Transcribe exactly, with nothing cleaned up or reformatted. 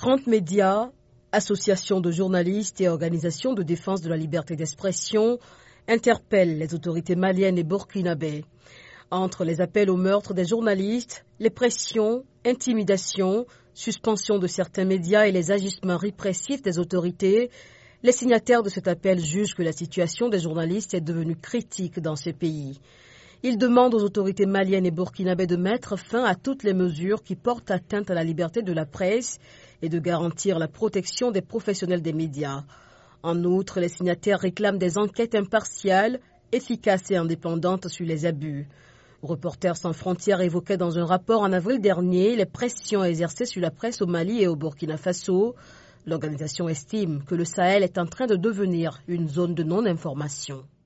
trente médias, associations de journalistes et organisations de défense de la liberté d'expression interpellent les autorités maliennes et burkinabées. Entre les appels au meurtre des journalistes, les pressions, intimidations, suspension de certains médias et les agissements répressifs des autorités, les signataires de cet appel jugent que la situation des journalistes est devenue critique dans ces pays. Ils demandent aux autorités maliennes et burkinabées de mettre fin à toutes les mesures qui portent atteinte à la liberté de la presse et de garantir la protection des professionnels des médias. En outre, les signataires réclament des enquêtes impartiales, efficaces et indépendantes sur les abus. Reporters sans frontières évoquait dans un rapport en avril dernier les pressions exercées sur la presse au Mali et au Burkina Faso. L'organisation estime que le Sahel est en train de devenir une zone de non-information.